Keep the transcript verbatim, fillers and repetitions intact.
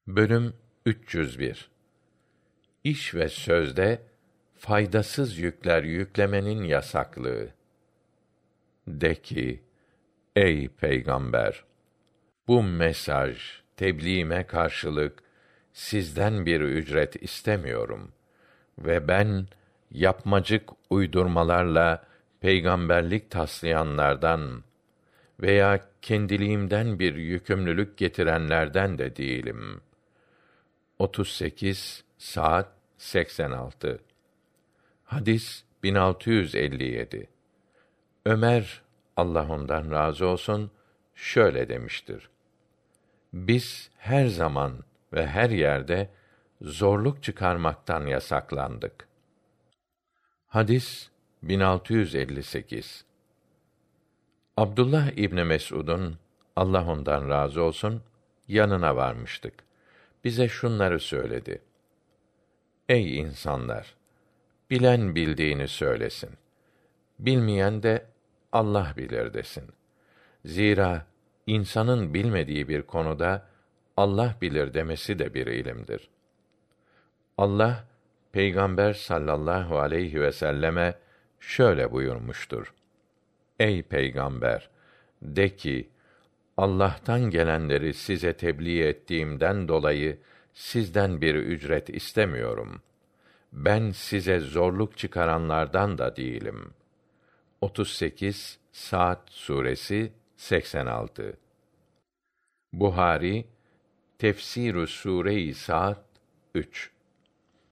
Bölüm üç yüz bir. İş ve sözde faydasız yükler yüklemenin yasaklığı. De ki, ey peygamber! Bu mesaj, tebliğime karşılık sizden bir ücret istemiyorum ve ben yapmacık uydurmalarla peygamberlik taslayanlardan veya kendiliğimden bir yükümlülük getirenlerden de değilim. otuz sekiz saat seksen altı. Hadis bin altı yüz elli yedi. Ömer, Allah ondan razı olsun, şöyle demiştir: Biz her zaman ve her yerde zorluk çıkarmaktan yasaklandık. Hadis bin altı yüz elli sekiz. Abdullah İbni Mes'ud'un, Allah ondan razı olsun, yanına varmıştık. Bize şunları söyledi: Ey insanlar! Bilen bildiğini söylesin. Bilmeyen de Allah bilir desin. Zira insanın bilmediği bir konuda Allah bilir demesi de bir ilimdir. Allah, Peygamber sallallahu aleyhi ve selleme şöyle buyurmuştur: Ey peygamber! De ki, Allah'tan gelenleri size tebliğ ettiğimden dolayı sizden bir ücret istemiyorum. Ben size zorluk çıkaranlardan da değilim. otuz sekiz Saat suresi seksen altı. Buhari Tefsir-ü Sûre-i Saat üç.